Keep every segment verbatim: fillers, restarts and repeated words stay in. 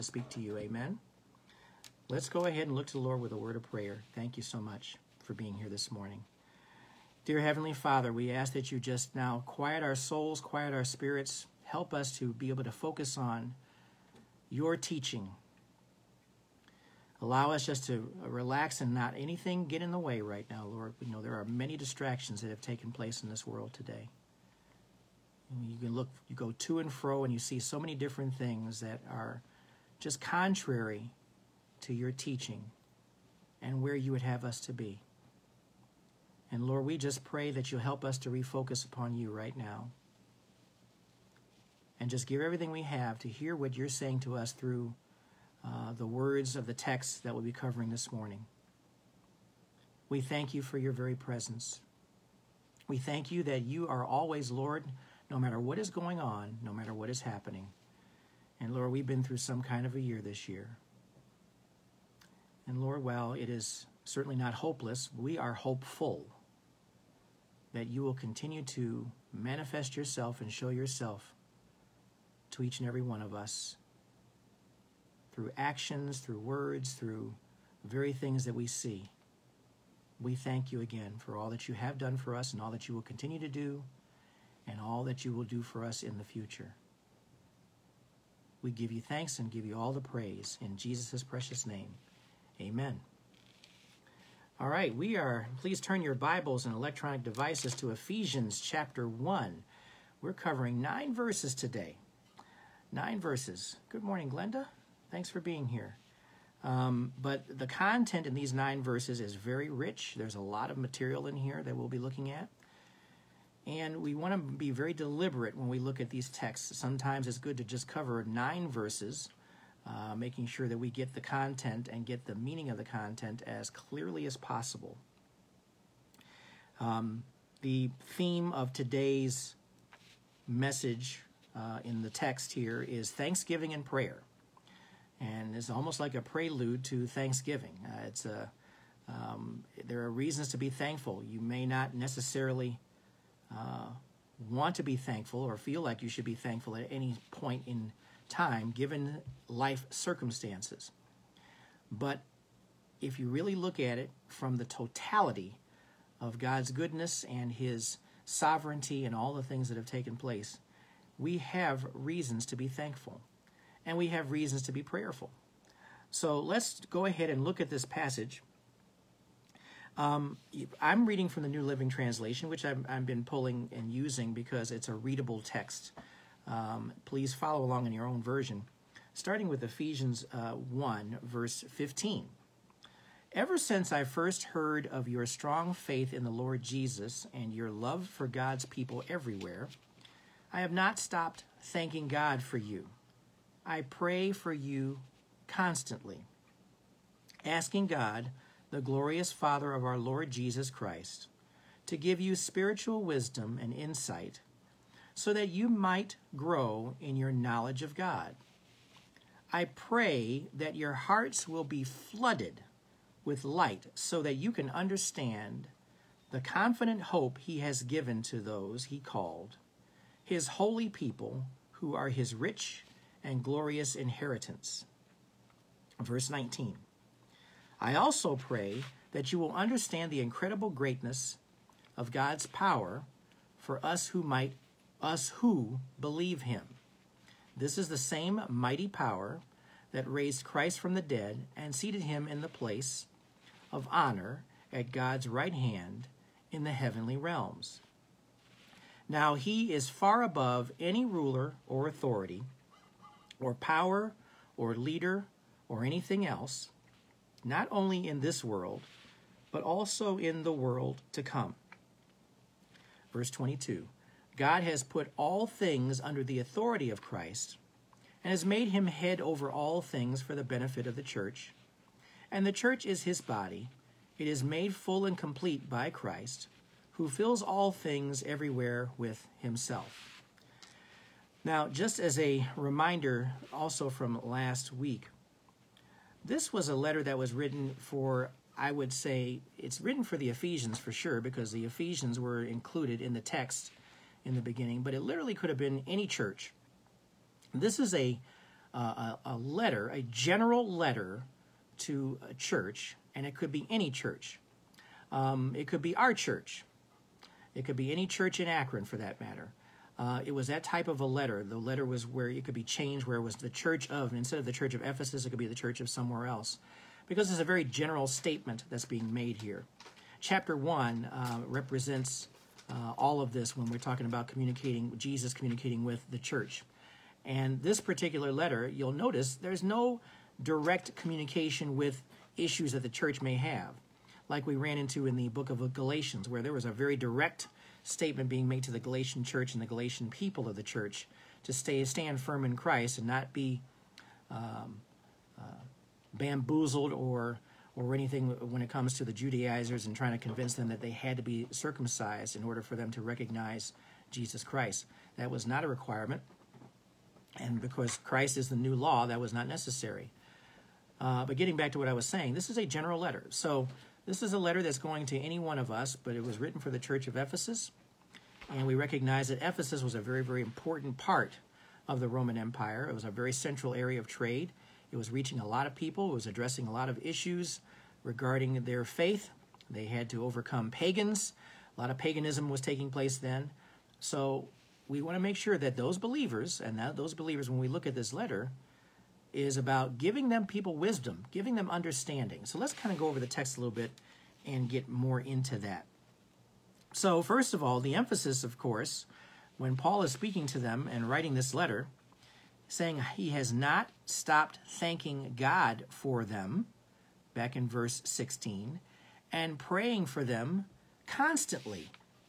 speak to you. Amen. Let's go ahead and look to the Lord with a word of prayer. Thank you so much for being here this morning. Dear Heavenly Father, we ask that you just now quiet our souls, quiet our spirits, help us to be able to focus on your teaching. Allow us just to relax and not anything get in the way right now, Lord. We know there are many distractions that have taken place in this world today. You can look, you go to and fro, and you see so many different things that are just contrary to your teaching and where you would have us to be. And Lord, we just pray that you'll help us to refocus upon you right now and just give everything we have to hear what you're saying to us through uh, the words of the text that we'll be covering this morning. We thank you for your very presence. We thank you that you are always Lord, no matter what is going on, no matter what is happening. And Lord, we've been through some kind of a year this year. And Lord, while it is certainly not hopeless, we are hopeful that you will continue to manifest yourself and show yourself to each and every one of us through actions, through words, through the very things that we see. We thank you again for all that you have done for us and all that you will continue to do and all that you will do for us in the future. We give you thanks and give you all the praise in Jesus' precious name. Amen. All right, we are, please turn your Bibles and electronic devices to Ephesians chapter one. We're covering nine verses today. Nine verses. Good morning, Glenda. Thanks for being here. Um, but the content in these nine verses is very rich. There's a lot of material in here that we'll be looking at. And we want to be very deliberate when we look at these texts. Sometimes it's good to just cover nine verses, uh, making sure that we get the content and get the meaning of the content as clearly as possible. Um, the theme of today's message uh, in the text here is Thanksgiving and prayer. And it's almost like a prelude to Thanksgiving. Uh, it's a, um, there are reasons to be thankful. You may not necessarily Uh, want to be thankful or feel like you should be thankful at any point in time given life circumstances. But if you really look at it from the totality of God's goodness and his sovereignty and all the things that have taken place, we have reasons to be thankful and we have reasons to be prayerful. So let's go ahead and look at this passage. Um, I'm reading from the New Living Translation, which I've, I've been pulling and using because it's a readable text. Um, please follow along in your own version, starting with Ephesians uh, one, verse fifteen. Ever since I first heard of your strong faith in the Lord Jesus and your love for God's people everywhere, I have not stopped thanking God for you. I pray for you constantly, asking God, the glorious Father of our Lord Jesus Christ, to give you spiritual wisdom and insight so that you might grow in your knowledge of God. I pray that your hearts will be flooded with light so that you can understand the confident hope he has given to those he called, his holy people who are his rich and glorious inheritance. Verse nineteen. I also pray that you will understand the incredible greatness of God's power for us who might, us who believe him. This is the same mighty power that raised Christ from the dead and seated him in the place of honor at God's right hand in the heavenly realms. Now he is far above any ruler or authority or power or leader or anything else, not only in this world, but also in the world to come. Verse twenty-two, God has put all things under the authority of Christ and has made him head over all things for the benefit of the church. And the church is his body. It is made full and complete by Christ, who fills all things everywhere with himself. Now, just as a reminder also from last week, this was a letter that was written for, I would say, it's written for the Ephesians for sure, because the Ephesians were included in the text in the beginning, but it literally could have been any church. This is a a, a letter, a general letter to a church, and it could be any church. Um, it could be our church. It could be any church in Akron, for that matter. Uh, it was that type of a letter. The letter was where it could be changed, where it was the church of, and instead of the church of Ephesus, it could be the church of somewhere else. Because it's a very general statement that's being made here. Chapter one uh, represents uh, all of this when we're talking about communicating, Jesus communicating with the church. And this particular letter, you'll notice there's no direct communication with issues that the church may have, like we ran into in the book of Galatians, where there was a very direct statement being made to the Galatian church and the Galatian people of the church to stay stand firm in Christ and not be um, uh, bamboozled or or anything when it comes to the Judaizers and trying to convince them that they had to be circumcised in order for them to recognize Jesus Christ. That was not a requirement, and because Christ is the new law, that was not necessary. Uh, but getting back to what I was saying, this is a general letter. So this is a letter that's going to any one of us, but it was written for the church of Ephesus, and we recognize that Ephesus was a very, very important part of the Roman Empire. It was a very central area of trade. It was reaching a lot of people. It was addressing a lot of issues regarding their faith. They had to overcome pagans. A lot of paganism was taking place then. So we want to make sure that those believers, and that those believers, when we look at this letter, is about giving them people wisdom, giving them understanding. So let's kind of go over the text a little bit and get more into that. So first of all, the emphasis, of course, when Paul is speaking to them and writing this letter, saying he has not stopped thanking God for them, back in verse sixteen, and praying for them constantly.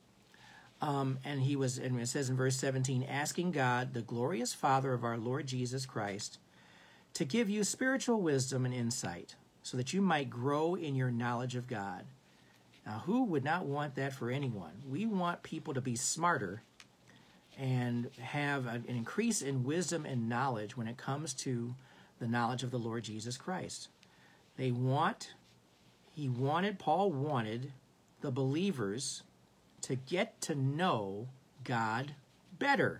Um, and he was, and it says in verse seventeen, asking God, the glorious Father of our Lord Jesus Christ, to give you spiritual wisdom and insight, so that you might grow in your knowledge of God. Now, who would not want that for anyone? We want people to be smarter and have an increase in wisdom and knowledge when it comes to the knowledge of the Lord Jesus Christ. They want, he wanted, Paul wanted the believers to get to know God better.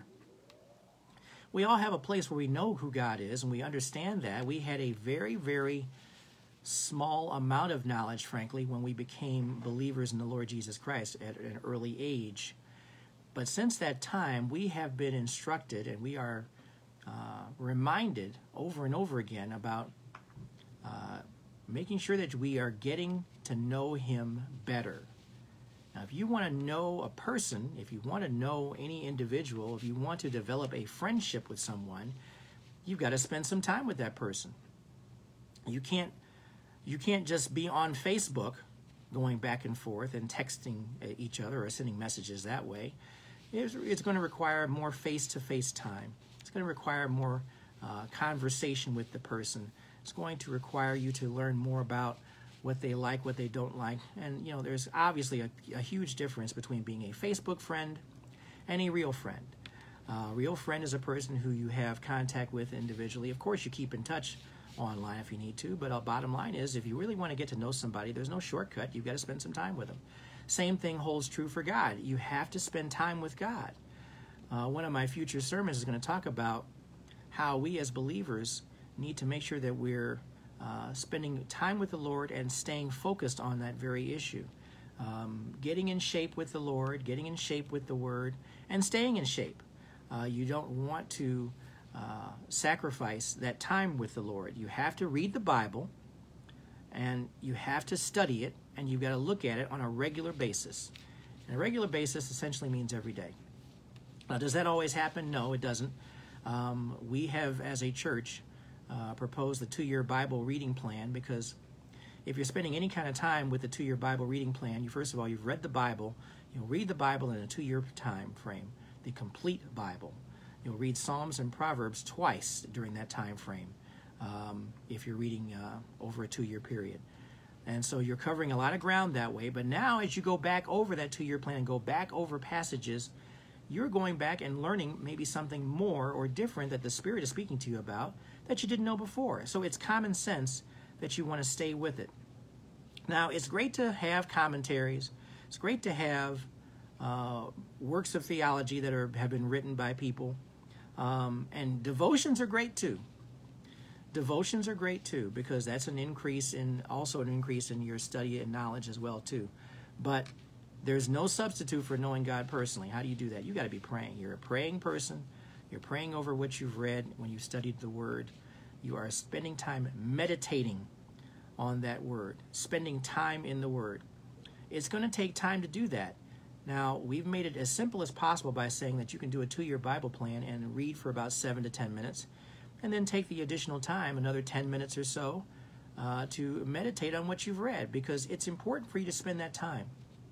We all have a place where we know who God is, and we understand that. We had a very, very small amount of knowledge, frankly, when we became believers in the Lord Jesus Christ at an early age. But since that time, we have been instructed, and we are uh, reminded over and over again about uh, making sure that we are getting to know him better. Now, if you want to know a person, if you want to know any individual, if you want to develop a friendship with someone, you've got to spend some time with that person. You can't, you can't just be on Facebook going back and forth and texting each other or sending messages that way. It's, it's going to require more face-to-face time. It's going to require more uh, conversation with the person. It's going to require you to learn more about what they like, what they don't like. And, you know, there's obviously a, a huge difference between being a Facebook friend and a real friend. Uh, a real friend is a person who you have contact with individually. Of course, you keep in touch online if you need to, but our bottom line is if you really want to get to know somebody, there's no shortcut. You've got to spend some time with them. Same thing holds true for God. You have to spend time with God. Uh, one of my future sermons is going to talk about how we as believers need to make sure that we're uh, spending time with the Lord and staying focused on that very issue. Um, getting in shape with the Lord, getting in shape with the Word, and staying in shape. Uh, you don't want to uh, sacrifice that time with the Lord. You have to read the Bible, and you have to study it, and you've got to look at it on a regular basis. And a regular basis essentially means every day. Now, does that always happen? No, it doesn't. Um, we have, as a church, uh, proposed the two-year Bible reading plan because if you're spending any kind of time with the two-year Bible reading plan, you first of all, you've read the Bible. You'll read the Bible in a two-year time frame, the complete Bible. You'll read Psalms and Proverbs twice during that time frame um, if you're reading uh, over a two-year period. And so you're covering a lot of ground that way. But now as you go back over that two-year plan and go back over passages, you're going back and learning maybe something more or different that the Spirit is speaking to you about that you didn't know before. So it's common sense that you want to stay with it. Now, it's great to have commentaries. It's great to have uh, works of theology that are, have been written by people. Um, and devotions are great too. Devotions are great too, because that's an increase in, also an increase in your study and knowledge as well too. But there's no substitute for knowing God personally. How do you do that? You got to be praying. You're a praying person. You're praying over what you've read when you studied the Word. You are spending time meditating on that Word, spending time in the Word. It's going to take time to do that. Now, we've made it as simple as possible by saying that you can do a two-year Bible plan and read for about seven to ten minutes, and then take the additional time, another ten minutes or so, uh, to meditate on what you've read, because it's important for you to spend that time.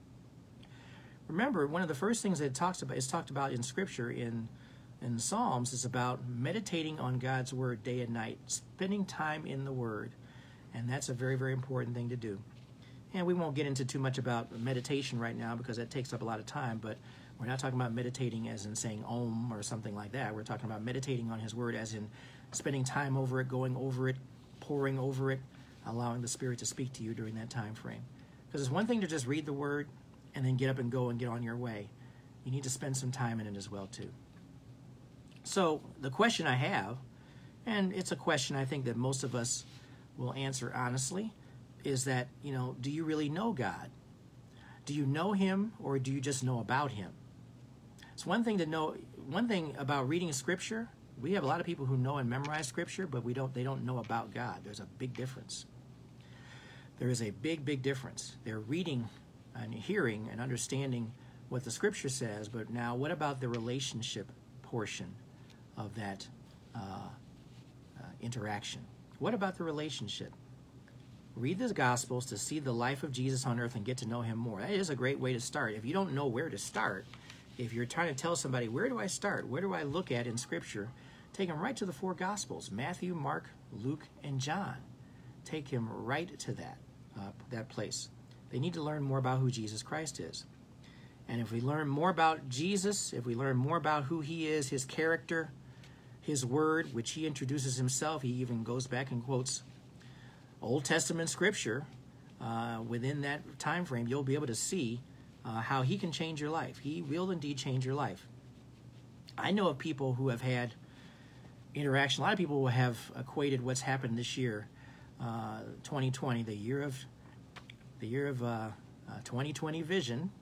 Remember, one of the first things that it talks about is talked about in Scripture in in the Psalms is about meditating on God's Word day and night, spending time in the Word, and that's a very, very important thing to do. And we won't get into too much about meditation right now because that takes up a lot of time, but we're not talking about meditating as in saying Om or something like that. We're talking about meditating on His Word as in spending time over it, going over it, poring over it, allowing the Spirit to speak to you during that time frame. Because it's one thing to just read the Word and then get up and go and get on your way. You need to spend some time in it as well too. So the question I have, and it's a question I think that most of us will answer honestly, is that, you know, do you really know God? Do you know Him, or do you just know about Him? It's one thing to know, one thing about reading Scripture, we have a lot of people who know and memorize Scripture, but we don't, they don't know about God. There's a big difference. There is a big, big difference. They're reading and hearing and understanding what the Scripture says, but now what about the relationship portion of that uh, uh, interaction? What about the relationship? Read the Gospels to see the life of Jesus on earth and get to know Him more. That is a great way to start. If you don't know where to start, if you're trying to tell somebody, where do I start? Where do I look at in Scripture? Take them right to the four Gospels, Matthew, Mark, Luke, and John. Take him right to that, uh, that place. They need to learn more about who Jesus Christ is. And if we learn more about Jesus, if we learn more about who He is, His character, His Word, which He introduces Himself, He even goes back and quotes Old Testament Scripture, uh, within that time frame, you'll be able to see uh, how He can change your life. He will indeed change your life. I know of people who have had interaction. A lot of people have equated what's happened this year, uh, twenty twenty, the year of the year of uh, uh, twenty twenty vision,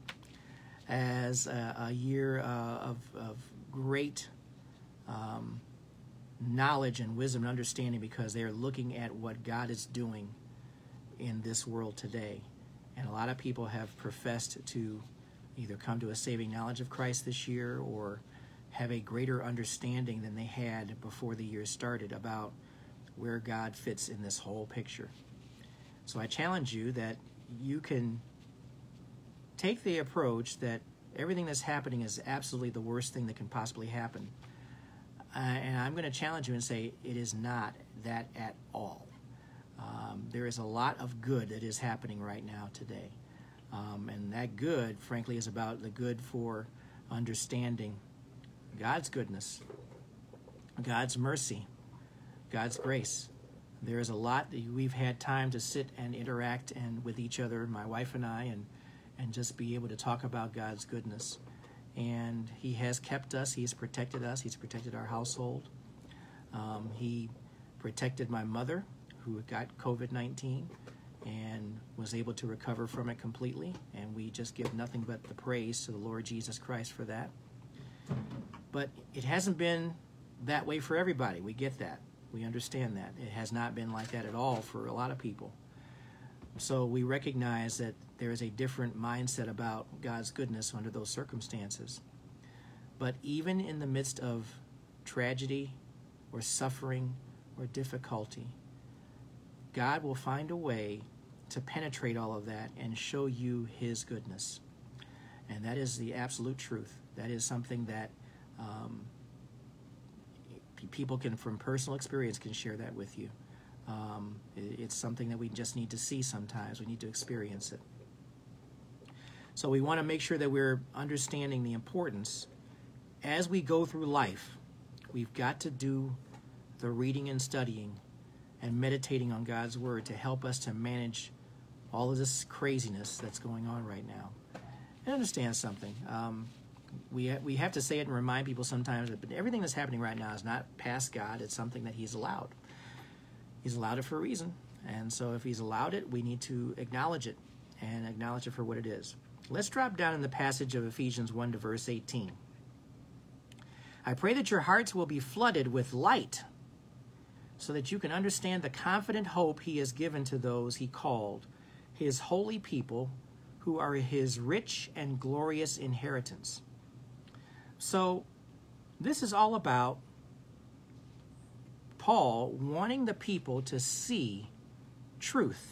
as a, a year uh, of, of great um, knowledge and wisdom and understanding, because they are looking at what God is doing in this world today. And a lot of people have professed to either come to a saving knowledge of Christ this year or have a greater understanding than they had before the year started about where God fits in this whole picture. So I challenge you that you can take the approach that everything that's happening is absolutely the worst thing that can possibly happen. Uh, and I'm going to challenge you and say it is not that at all. Um, there is a lot of good that is happening right now today. Um, and that good, frankly, is about the good for understanding God's goodness, God's mercy, God's grace. There is a lot that we've had time to sit and interact and with each other, my wife and I, and, and just be able to talk about God's goodness. And He has kept us. He's protected us. He's protected our household. Um, he protected my mother, who got covid nineteen and was able to recover from it completely. And we just give nothing but the praise to the Lord Jesus Christ for that. But it hasn't been that way for everybody. We get that. We understand that. It has not been like that at all for a lot of people. So we recognize that there is a different mindset about God's goodness under those circumstances. But even in the midst of tragedy or suffering or difficulty, God will find a way to penetrate all of that and show you His goodness. And that is the absolute truth. That is something that um, people can, from personal experience, can share that with you. Um, it, it's something that we just need to see sometimes. We need to experience it. So we want to make sure that we're understanding the importance. As we go through life, we've got to do the reading and studying and meditating on God's Word to help us to manage all of this craziness that's going on right now. And understand something. Um, we, ha- we have to say it and remind people sometimes that everything that's happening right now is not past God. It's something that He's allowed. He's allowed it for a reason. And so if he's allowed it, we need to acknowledge it and acknowledge it for what it is. Let's drop down in the passage of Ephesians one to verse eighteen. I pray that your hearts will be flooded with light so that you can understand the confident hope he has given to those he called, his holy people, who are his rich and glorious inheritance. So this is all about Paul wanting the people to see truth,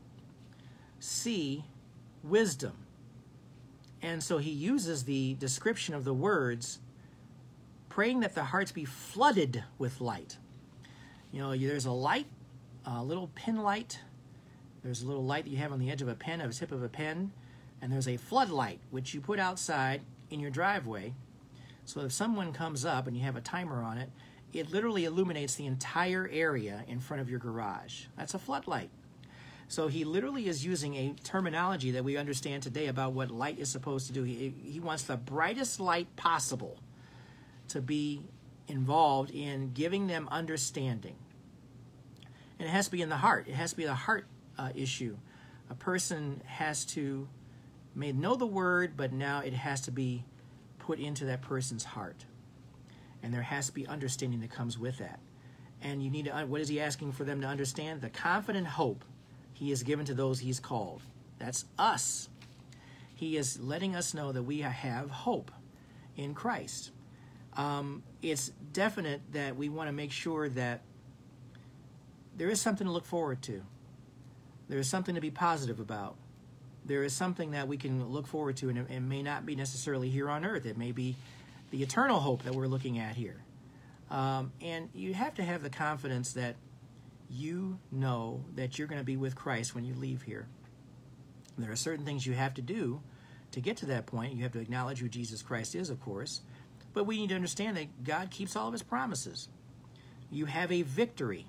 see wisdom. And so he uses the description of the words, praying that the hearts be flooded with light. You know, there's a light, a little pin light. There's a little light that you have on the edge of a pen, of the tip of a pen. And there's a floodlight, which you put outside in your driveway. So if someone comes up and you have a timer on it, it literally illuminates the entire area in front of your garage. That's a floodlight. So he literally is using a terminology that we understand today about what light is supposed to do. He, he wants the brightest light possible to be involved in giving them understanding. And it has to be in the heart. It has to be the heart uh, issue. A person has to may know the word, but now it has to be put into that person's heart. And there has to be understanding that comes with that. And you need to, what is he asking for them to understand? The confident hope he has given to those he's called. That's us. He is letting us know that we have hope in Christ. Um, it's definite that we want to make sure that there is something to look forward to. There is something to be positive about. There is something that we can look forward to, and it, it may not be necessarily here on earth. It may be the eternal hope that we're looking at here. Um, and you have to have the confidence that you know that you're going to be with Christ when you leave here. There are certain things you have to do to get to that point. You have to acknowledge who Jesus Christ is, of course. But we need to understand that God keeps all of his promises. You have a victory.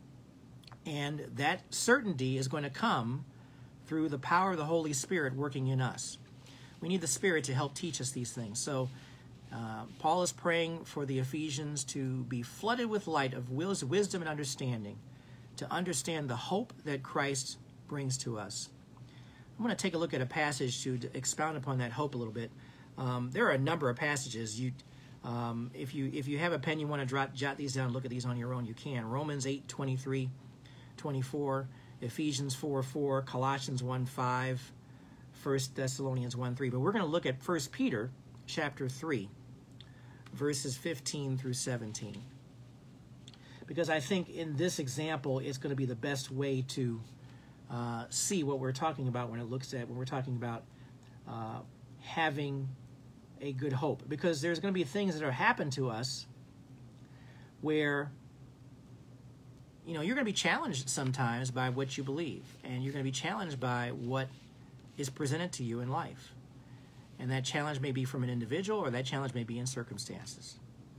And that certainty is going to come through the power of the Holy Spirit working in us. We need the Spirit to help teach us these things. So uh, Paul is praying for the Ephesians to be flooded with light of wisdom and understanding, to understand the hope that Christ brings to us. I'm going to take a look at a passage to expound upon that hope a little bit. Um, there are a number of passages. You, um, if you if you have a pen, you want to jot, jot these down, look at these on your own, you can. Romans eight twenty-three, twenty-four, Ephesians four four, Colossians one five, First Thessalonians one three. But we're going to look at First Peter chapter three, verses fifteen through seventeen. Because I think in this example, it's going to be the best way to uh, see what we're talking about when it looks at when we're talking about uh, having a good hope. Because there's going to be things that are happen to us where, you know, you're going to be challenged sometimes by what you believe, and you're going to be challenged by what is presented to you in life. And that challenge may be from an individual, or that challenge may be in circumstances.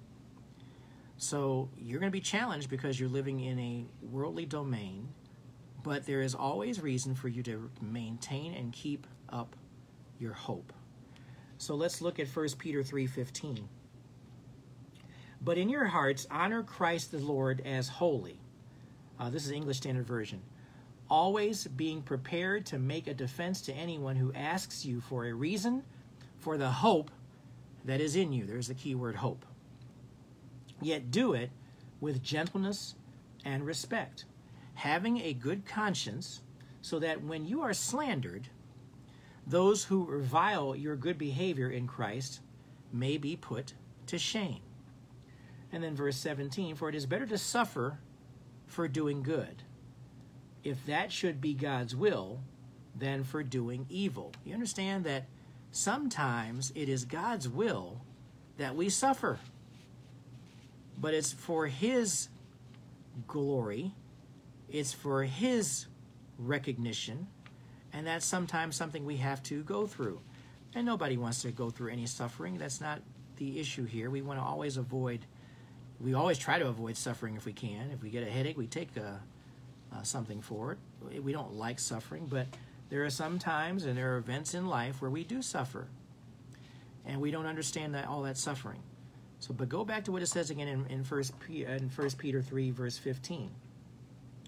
So you're going to be challenged because you're living in a worldly domain, but there is always reason for you to maintain and keep up your hope. So let's look at First Peter three fifteen. But in your hearts, honor Christ the Lord as holy. Uh, this is English Standard Version. Always being prepared to make a defense to anyone who asks you for a reason for the hope that is in you. There's the key word, hope. Yet do it with gentleness and respect, having a good conscience, so that when you are slandered, those who revile your good behavior in Christ may be put to shame. And then verse seventeen, for it is better to suffer for doing good, if that should be God's will, than for doing evil. You understand that sometimes it is God's will that we suffer, but it's for his glory, it's for his recognition, and that's sometimes something we have to go through. And nobody wants to go through any suffering. That's not the issue here. We want to always avoid, we always try to avoid suffering if we can. If we get a headache, we take a, uh, something for it. We don't like suffering, but there are some times and there are events in life where we do suffer, and we don't understand that all that suffering. So, but go back to what it says again in, in, First, in First Peter three, verse fifteen.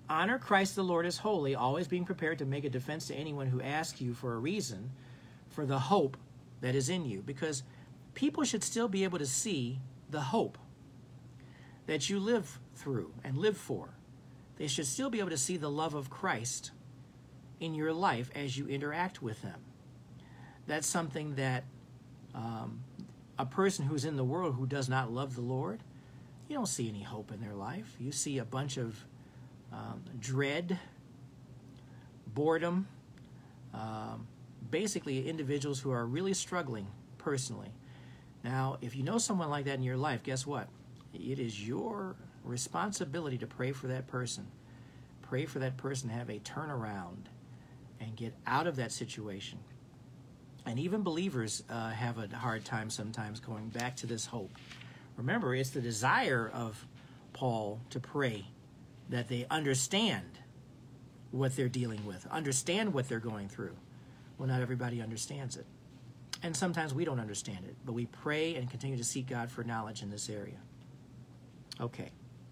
honor Christ the Lord as holy, always being prepared to make a defense to anyone who asks you for a reason for the hope that is in you. Because people should still be able to see the hope that you live through and live for. They should still be able to see the love of Christ in your life as you interact with them. That's something that um, a person who's in the world who does not love the Lord, you don't see any hope in their life. You see a bunch of um, dread, boredom, um, basically individuals who are really struggling personally. Now, if you know someone like that in your life, guess what? It is your responsibility to pray for that person. Pray for that person to have a turnaround and get out of that situation. And even believers uh, have a hard time sometimes going back to this hope. Remember, it's the desire of Paul to pray that they understand what they're dealing with, understand what they're going through. Well, not everybody understands it. And sometimes we don't understand it, but we pray and continue to seek God for knowledge in this area. Okay.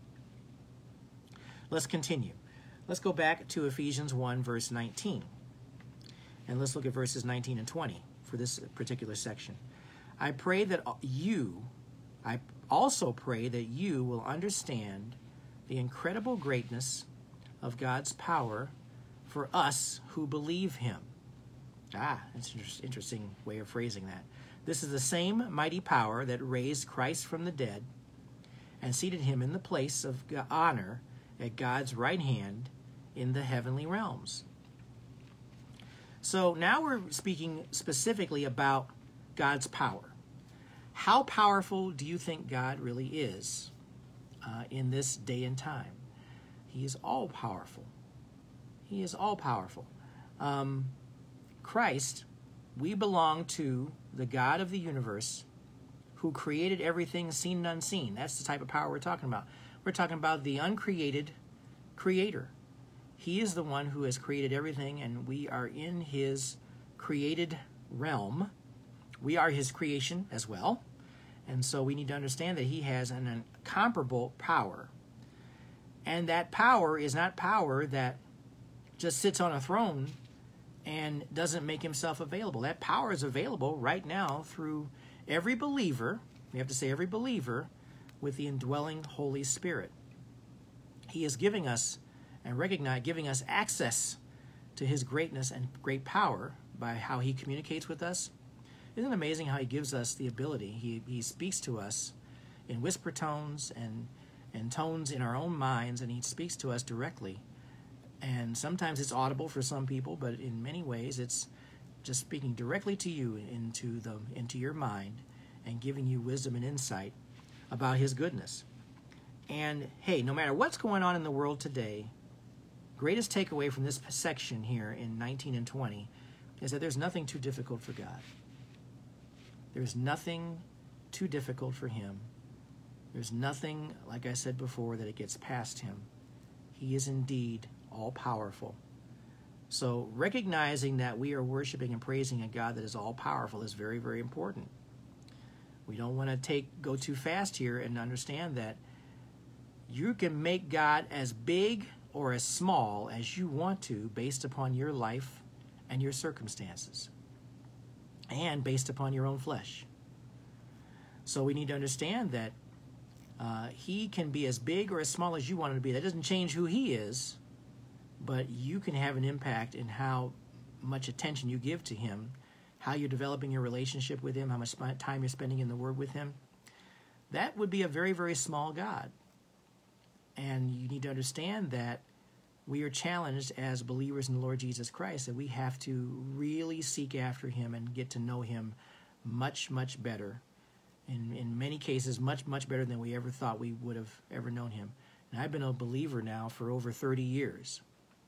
Let's continue. Let's go back to Ephesians one, verse nineteen. And let's look at verses nineteen and twenty for this particular section. I pray that you, I also pray that you will understand the incredible greatness of God's power for us who believe him. Ah, that's an interesting way of phrasing that. This is the same mighty power that raised Christ from the dead and seated him in the place of honor at God's right hand in the heavenly realms. So now we're speaking specifically about God's power. How powerful do you think God really is uh, in this day and time? He is all powerful. He is all powerful. Um, Christ, we belong to the God of the universe who created everything seen and unseen. That's the type of power we're talking about. We're talking about the uncreated creator. He is the one who has created everything, and we are in his created realm. We are his creation as well. And so we need to understand that he has an incomparable power. And that power is not power that just sits on a throne and doesn't make himself available. That power is available right now through every believer, we have to say every believer, with the indwelling Holy Spirit. He is giving us and recognize, giving us access to his greatness and great power by how he communicates with us. Isn't it amazing how he gives us the ability? He, he speaks to us in whisper tones and, and tones in our own minds, and he speaks to us directly. And sometimes it's audible for some people, but in many ways it's just speaking directly to you into the into your mind and giving you wisdom and insight about his goodness. And hey, no matter what's going on in the world today, greatest takeaway from this section here in nineteen and twenty is that there's nothing too difficult for God. There's nothing too difficult for him. There's nothing, like I said before, that it gets past him. He is indeed all-powerful. So recognizing that we are worshiping and praising a God that is all-powerful is very, very important. We don't want to take go too fast here and understand that you can make God as big or as small as you want to based upon your life and your circumstances and based upon your own flesh. So we need to understand that uh, he can be as big or as small as you want him to be. That doesn't change who he is, but you can have an impact in how much attention you give to him, how you're developing your relationship with him, how much time you're spending in the Word with him. That would be a very, very small God. And you need to understand that we are challenged as believers in the Lord Jesus Christ, that we have to really seek after him and get to know him much, much better. In, in many cases, much, much better than we ever thought we would have ever known him. And I've been a believer now for over thirty years.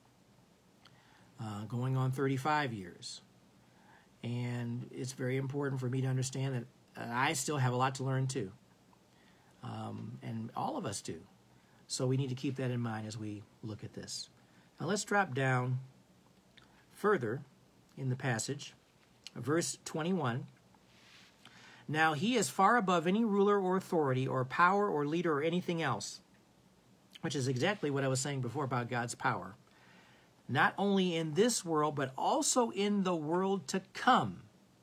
Uh, going on thirty-five years. And it's very important for me to understand that uh, I still have a lot to learn too. Um, and all of us do. So we need to keep that in mind as we look at this. Now let's drop down further in the passage. Verse twenty-one. Now he is far above any ruler or authority or power or leader or anything else. which is exactly what I was saying before about God's power. Not only in this world, but also in the world to come.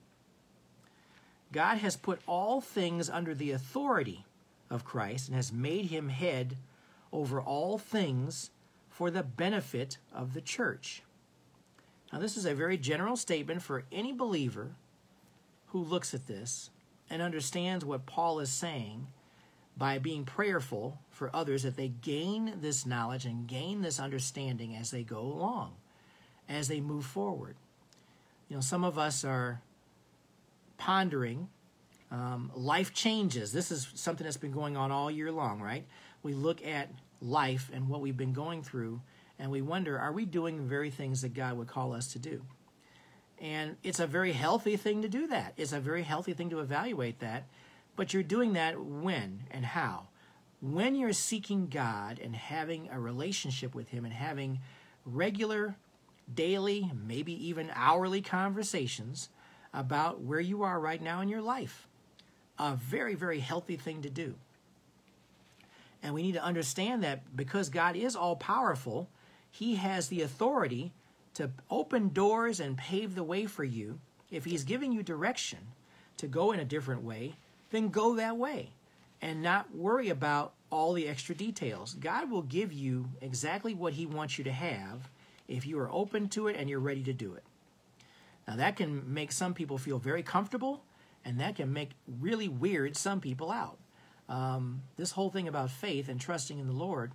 God has put all things under the authority of Christ and has made him head over all things for the benefit of the church. Now, this is a very general statement for any believer who looks at this and understands what Paul is saying by being prayerful for others, that they gain this knowledge and gain this understanding as they go along, as they move forward. You know, some of us are pondering um, life changes. This is something that's been going on all year long, right? We look at life and what we've been going through, and we wonder, are we doing the very things that God would call us to do? And it's a very healthy thing to do that. It's a very healthy thing to evaluate that. But you're doing that when and how? When you're seeking God and having a relationship with him and having regular, daily, maybe even hourly conversations about where you are right now in your life. A very, very healthy thing to do. And we need to understand that because God is all-powerful, he has the authority to open doors and pave the way for you. If he's giving you direction to go in a different way, then go that way and not worry about all the extra details. God will give you exactly what he wants you to have if you are open to it and you're ready to do it. Now, that can make some people feel very comfortable, and that can make really weird some people out. Um, this whole thing about faith and trusting in the Lord,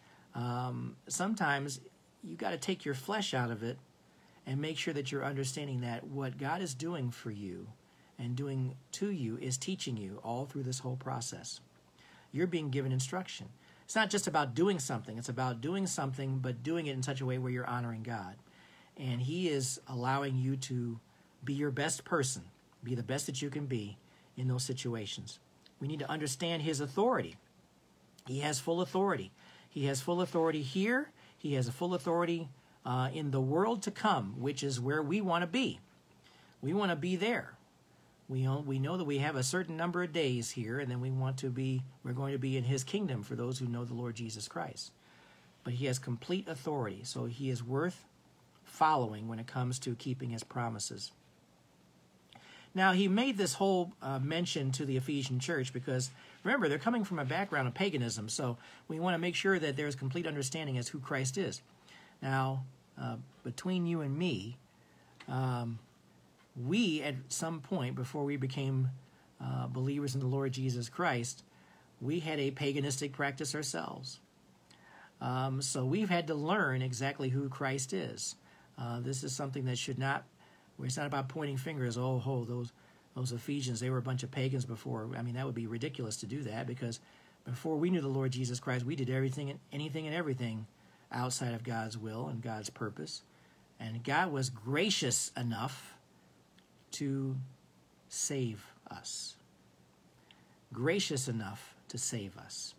um, sometimes you got to take your flesh out of it and make sure that you're understanding that what God is doing for you and doing to you is teaching you all through this whole process. You're being given instruction. It's not just about doing something. It's about doing something, but doing it in such a way where you're honoring God. And he is allowing you to be your best person, be the best that you can be in those situations. We need to understand his authority. He has full authority. He has full authority here. He has a full authority uh, in the world to come, which is where we want to be. We want to be there. We know, we know that we have a certain number of days here, and then we want to be, we're going to be in his kingdom for those who know the Lord Jesus Christ. But he has complete authority, so he is worth following when it comes to keeping his promises. Now, he made this whole uh, mention to the Ephesian church because, remember, they're coming from a background of paganism, so we want to make sure that there's complete understanding as who Christ is. Now, uh, between you and me, um, we, at some point before we became uh, believers in the Lord Jesus Christ, we had a paganistic practice ourselves. Um, so we've had to learn exactly who Christ is. Uh, this is something that should not, where it's not about pointing fingers, oh, ho, those those Ephesians, they were a bunch of pagans before. I mean, that would be ridiculous to do that, because before we knew the Lord Jesus Christ, we did everything and anything and everything outside of God's will and God's purpose. And God was gracious enough to save us. Gracious enough to save us.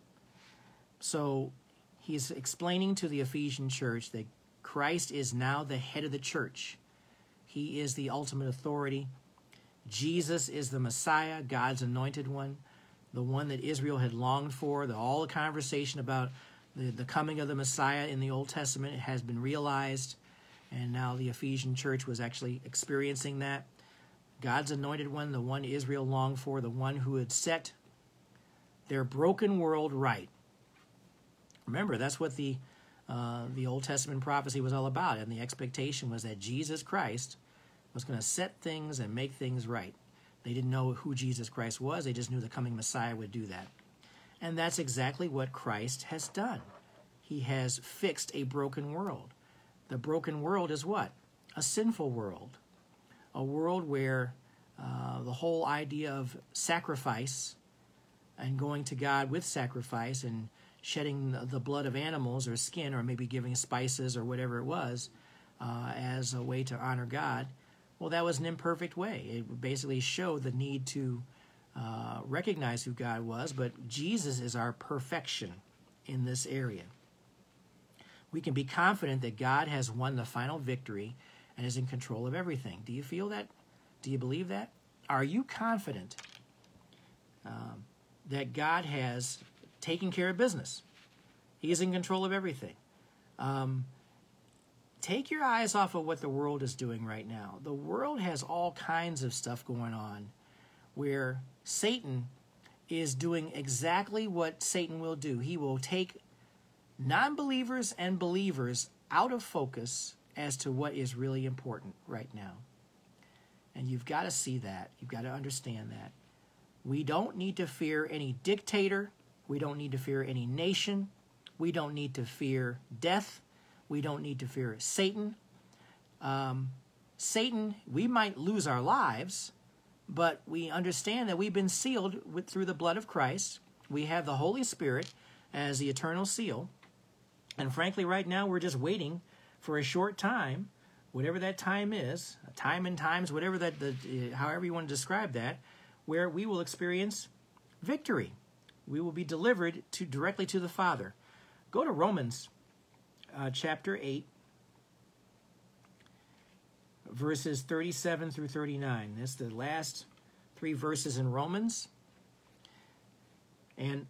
So he's explaining to the Ephesian church that Christ is now the head of the church. He is the ultimate authority. Jesus is the Messiah, God's anointed one, the one that Israel had longed for. The, all the conversation about the, the coming of the Messiah in the Old Testament has been realized, and now the Ephesian church was actually experiencing that. God's anointed one, the one Israel longed for, the one who had set their broken world right. Remember, that's what the uh, the Old Testament prophecy was all about, and the expectation was that Jesus Christ was going to set things and make things right. They didn't know who Jesus Christ was. They just knew the coming Messiah would do that. And that's exactly what Christ has done. He has fixed a broken world. The broken world is what? A sinful world. A world where uh, the whole idea of sacrifice and going to God with sacrifice and shedding the blood of animals or skin, or maybe giving spices or whatever it was uh, as a way to honor God, well, that was an imperfect way. It basically showed the need to uh, recognize who God was, but Jesus is our perfection in this area. We can be confident that God has won the final victory and is in control of everything. Do you feel that? Do you believe that? Are you confident um, that God has taken care of business He's in control of everything. Um, take your eyes off of what the world is doing right now. The world has all kinds of stuff going on where Satan is doing exactly what Satan will do. He will take non-believers and believers out of focus as to what is really important right now. And you've got to see that. You've got to understand that. We don't need to fear any dictator. We don't need to fear any nation. We don't need to fear death. We don't need to fear Satan. Um, Satan, we might lose our lives, but we understand that we've been sealed with, through the blood of Christ. We have the Holy Spirit as the eternal seal. And frankly, right now, we're just waiting for a short time, whatever that time is, time and times, whatever that, the, however you want to describe that, where we will experience victory. We will be delivered to directly to the Father. Go to Romans uh, chapter eight, verses thirty-seven through thirty-nine. That's the last three verses in Romans. And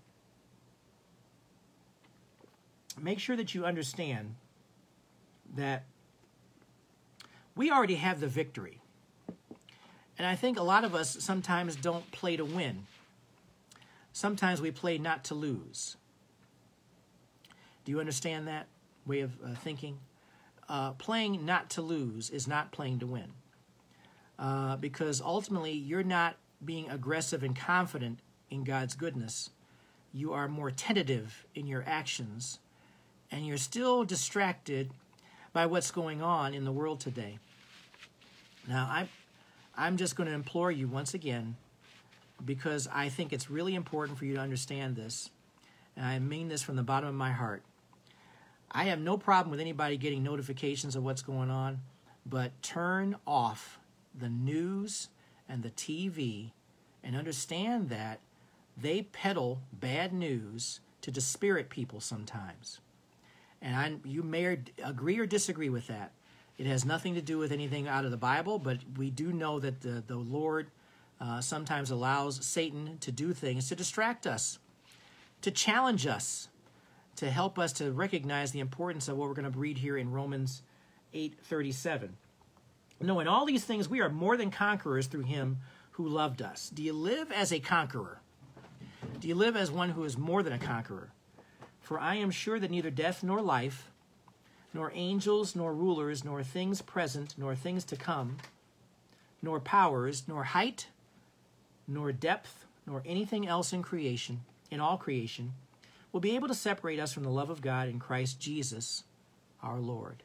make sure that you understand that we already have the victory. And I think a lot of us sometimes don't play to win. Sometimes we play not to lose. Do you understand that way of uh, thinking? Uh, playing not to lose is not playing to win. Uh, because ultimately, you're not being aggressive and confident in God's goodness. You are more tentative in your actions, and you're still distracted by what's going on in the world today. Now, I'm, I'm just going to implore you once again, because I think it's really important for you to understand this, and I mean this from the bottom of my heart. I have no problem with anybody getting notifications of what's going on, but turn off the news and the T V and understand that they peddle bad news to dispirit people sometimes. And I, you may agree or disagree with that. It has nothing to do with anything out of the Bible, but we do know that the, the Lord uh, sometimes allows Satan to do things to distract us, to challenge us, to help us to recognize the importance of what we're going to read here in Romans eight thirty-seven. No, in all these things, we are more than conquerors through him who loved us. Do you live as a conqueror? Do you live as one who is more than a conqueror? For I am sure that neither death nor life, nor angels, nor rulers, nor things present, nor things to come, nor powers, nor height, nor depth, nor anything else in creation, in all creation, will be able to separate us from the love of God in Christ Jesus, our Lord.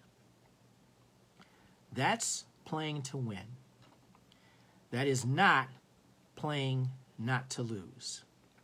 That's playing to win. That is not playing not to lose.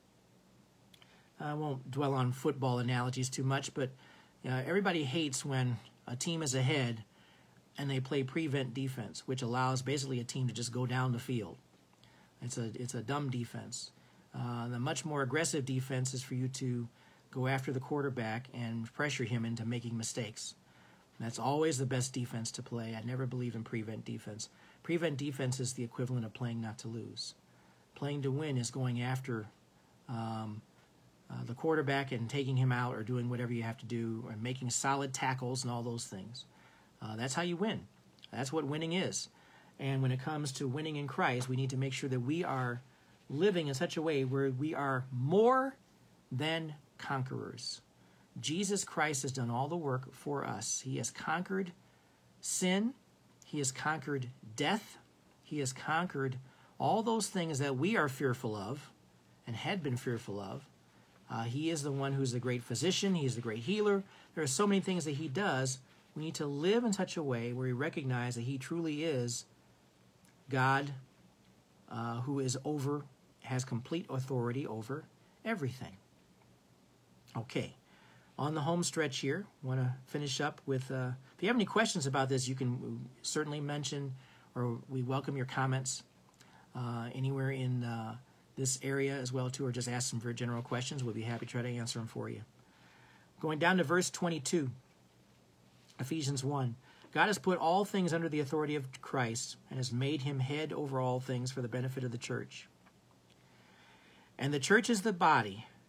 I won't dwell on football analogies too much, but uh, everybody hates when a team is ahead and they play prevent defense, which allows basically a team to just go down the field. It's a it's a dumb defense. Uh, the much more aggressive defense is for you to go after the quarterback and pressure him into making mistakes. That's always the best defense to play. I never believe in prevent defense. Prevent defense is the equivalent of playing not to lose. Playing to win is going after um, uh, the quarterback and taking him out or doing whatever you have to do or making solid tackles and all those things. Uh, that's how you win. That's what winning is. And when it comes to winning in Christ, we need to make sure that we are living in such a way where we are more than conquerors. Jesus Christ has done all the work for us. He has conquered sin. He has conquered death. He has conquered all those things that we are fearful of and had been fearful of. Uh, he is the one who's the great physician. He is the great healer. There are so many things that he does. We need to live in such a way where we recognize that he truly is God, uh, who is over, has complete authority over everything. Okay. On the home stretch here, I want to finish up with, uh, if you have any questions about this, you can certainly mention, or we welcome your comments uh, anywhere in uh, this area as well, too, or just ask them for general questions. We'll be happy to try to answer them for you. Going down to verse twenty-two, Ephesians one. God has put all things under the authority of Christ and has made him head over all things for the benefit of the church. And the church is the body,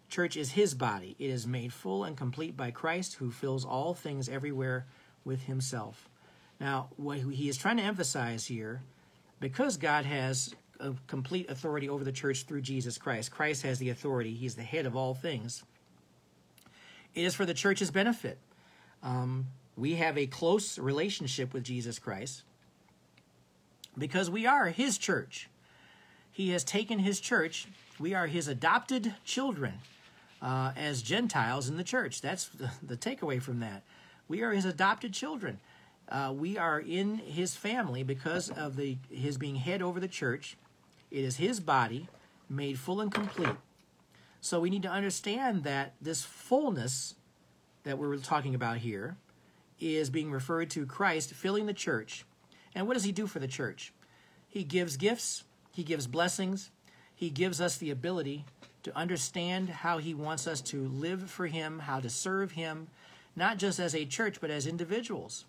Church is his body. It is made full and complete by Christ, who fills all things everywhere with himself. Now, what he is trying to emphasize here, because God has a complete authority over the church through Jesus Christ, Christ has the authority, he's the head of all things, it is for the church's benefit. Um, we have a close relationship with Jesus Christ because we are his church. He has taken his church. We are his adopted children uh, as Gentiles in the church. That's the, the takeaway from that. We are his adopted children. Uh, we are in his family because of the his being head over the church. It is his body made full and complete. So we need to understand that this fullness that we're talking about here is being referred to Christ filling the church. And what does he do for the church? He gives gifts. He gives blessings. He gives us the ability to understand how he wants us to live for him, how to serve him, not just as a church, but as individuals.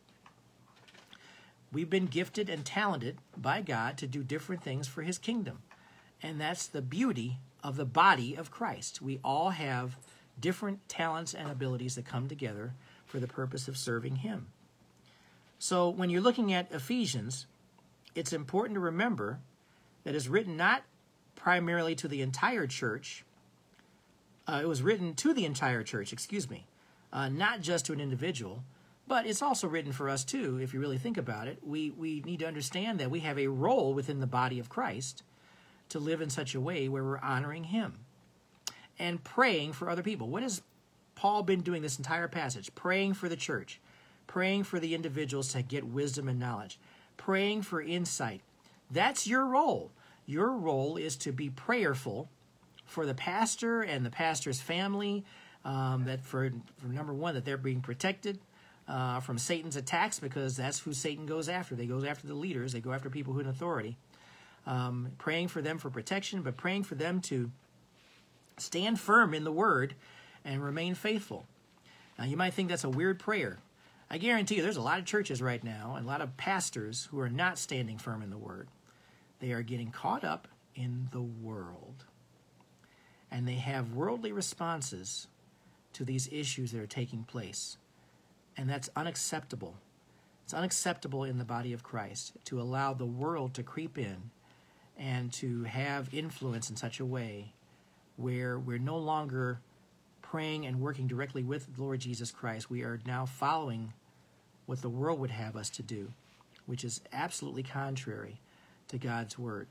We've been gifted and talented by God to do different things for his kingdom. And that's the beauty of the body of Christ. We all have different talents and abilities that come together for the purpose of serving him. So when you're looking at Ephesians, it's important to remember that it's written not primarily to the entire church. Uh, it was written to the entire church, excuse me, uh, not just to an individual, but it's also written for us too, if you really think about it. We, we need to understand that we have a role within the body of Christ to live in such a way where we're honoring him and praying for other people. What has Paul been doing this entire passage? Praying for the church, praying for the individuals to get wisdom and knowledge, praying for insight. That's your role. Your role is to be prayerful for the pastor and the pastor's family, um, that for, for number one, that they're being protected uh, from Satan's attacks, because that's who Satan goes after. They go after the leaders. They go after people who are in authority. Um, praying for them for protection, but praying for them to stand firm in the word and remain faithful. Now, you might think that's a weird prayer. I guarantee you there's a lot of churches right now and a lot of pastors who are not standing firm in the word. They are getting caught up in the world. And they have worldly responses to these issues that are taking place. And that's unacceptable. It's unacceptable in the body of Christ to allow the world to creep in and to have influence in such a way where we're no longer praying and working directly with the Lord Jesus Christ. We are now following what the world would have us to do, which is absolutely contrary to God's word.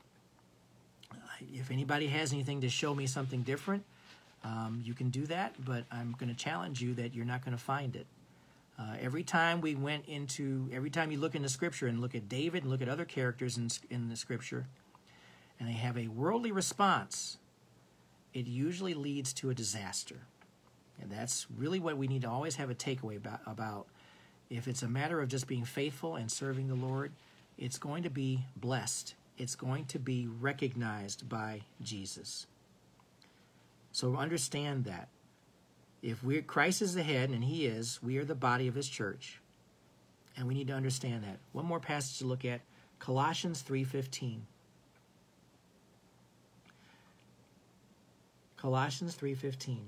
If anybody has anything to show me something different, um, you can do that, but I'm going to challenge you that you're not going to find it. Uh, every time we went into, every time you look into Scripture and look at David and look at other characters in, in the Scripture, and they have a worldly response, it usually leads to a disaster. And that's really what we need to always have a takeaway about, about. If it's a matter of just being faithful and serving the Lord, it's going to be blessed. It's going to be recognized by Jesus. So understand that. If we're, Christ is the head, and he is, we are the body of his church. And we need to understand that. One more passage to look at, Colossians three fifteen. Colossians three fifteen.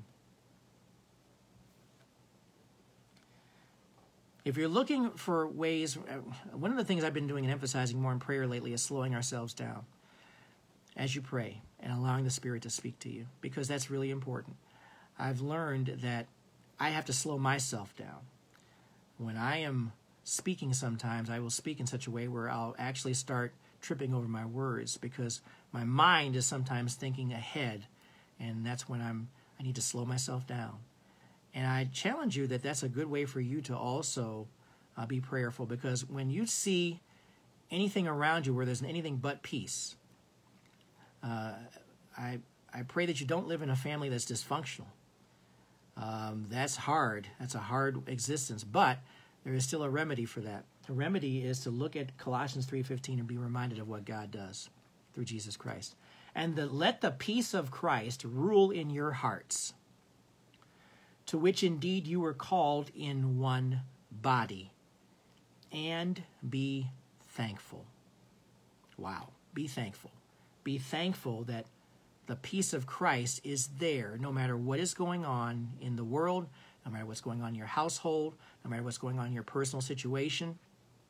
If you're looking for ways, one of the things I've been doing and emphasizing more in prayer lately is slowing ourselves down as you pray and allowing the Spirit to speak to you, because that's really important. I've learned that I have to slow myself down. When I am speaking sometimes, I will speak in such a way where I'll actually start tripping over my words because my mind is sometimes thinking ahead, and that's when I'm I need to slow myself down. And I challenge you that that's a good way for you to also uh, be prayerful, because when you see anything around you where there's anything but peace, uh, I I pray that you don't live in a family that's dysfunctional. Um, that's hard. That's a hard existence, but there is still a remedy for that. The remedy is to look at Colossians three fifteen and be reminded of what God does through Jesus Christ. And the, let the peace of Christ rule in your hearts, to which indeed you were called in one body, and be thankful. Wow. Be thankful. Be thankful that the peace of Christ is there no matter what is going on in the world, no matter what's going on in your household, no matter what's going on in your personal situation.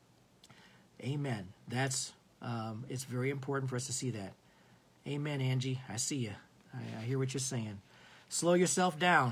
Amen. That's, um, it's very important for us to see that. Amen, Angie. I see you. I, I hear what you're saying. Slow yourself down.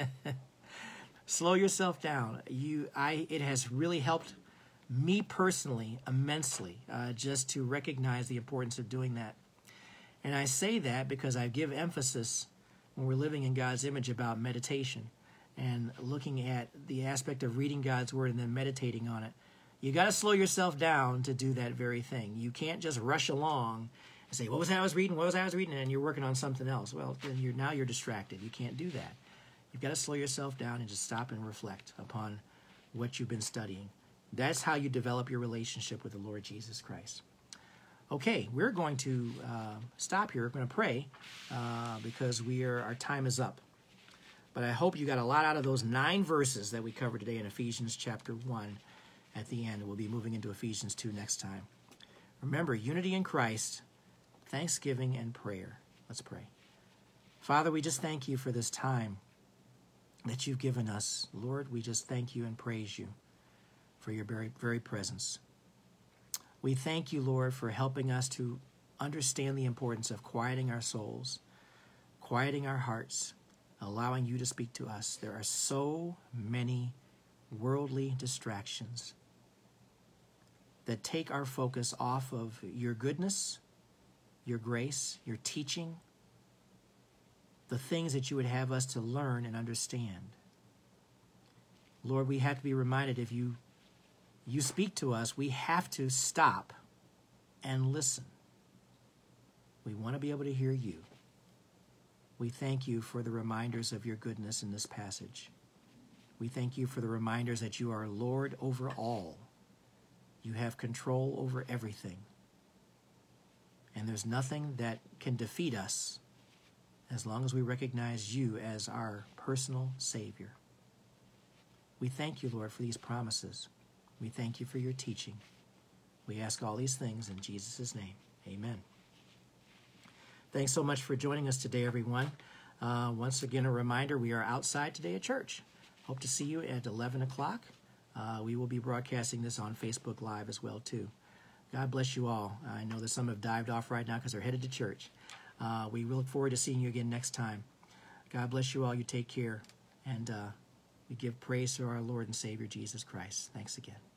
Slow yourself down. You, I. It has really helped me personally immensely uh, just to recognize the importance of doing that. And I say that because I give emphasis when we're living in God's image about meditation and looking at the aspect of reading God's word and then meditating on it. You got to slow yourself down to do that very thing. You can't just rush along and say, what was that I was reading? What was that I was reading? And you're working on something else. Well, then you're now you're distracted. You can't do that. You've got to slow yourself down and just stop and reflect upon what you've been studying. That's how you develop your relationship with the Lord Jesus Christ. Okay, we're going to uh, stop here. We're going to pray uh, because we are our time is up. But I hope you got a lot out of those nine verses that we covered today in Ephesians chapter one at the end. We'll be moving into Ephesians two next time. Remember, unity in Christ, thanksgiving, and prayer. Let's pray. Father, we just thank you for this time that you've given us. Lord, we just thank you and praise you for your very, very presence. We thank you, Lord, for helping us to understand the importance of quieting our souls, quieting our hearts, allowing you to speak to us. There are so many worldly distractions that take our focus off of your goodness, your grace, your teaching, the things that you would have us to learn and understand. Lord, we have to be reminded if you you speak to us, we have to stop and listen. We want to be able to hear you. We thank you for the reminders of your goodness in this passage. We thank you for the reminders that you are Lord over all. You have control over everything. And there's nothing that can defeat us as long as we recognize you as our personal Savior. We thank you, Lord, for these promises. We thank you for your teaching. We ask all these things in Jesus' name. Amen. Thanks so much for joining us today, everyone. Uh, once again, a reminder, we are outside today at church. Hope to see you at eleven o'clock. Uh, we will be broadcasting this on Facebook Live as well, too. God bless you all. I know that some have dived off right now because they're headed to church. Uh, we look forward to seeing you again next time. God bless you all. You take care. And uh, we give praise to our Lord and Savior, Jesus Christ. Thanks again.